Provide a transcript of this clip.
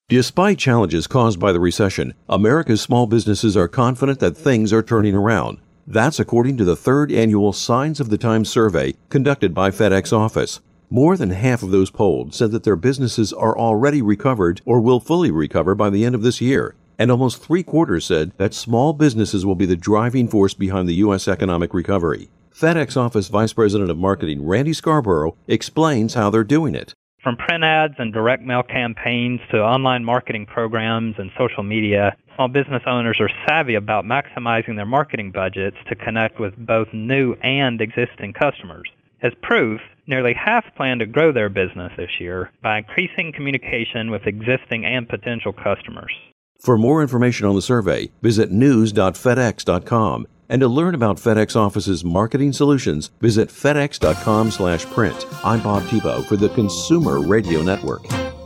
Despite challenges caused by the recession, America's small businesses are confident that things are turning around. That's according to the third annual Signs of the Times survey conducted by FedEx Office. More than half of those polled said that their businesses are already recovered or will fully recover by the end of this year. And almost three-quarters said that small businesses will be the driving force behind the U.S. economic recovery. FedEx Office Vice President of Marketing Randy Scarborough explains how they're doing it. From print ads and direct mail campaigns to online marketing programs and social media, small business owners are savvy about maximizing their marketing budgets to connect with both new and existing customers. As proof, nearly half plan to grow their business this year by increasing communication with existing and potential customers. For more information on the survey, visit news.fedex.com. And to learn about FedEx Office's marketing solutions, visit fedex.com/print. I'm Bob Tebow for the Consumer Radio Network.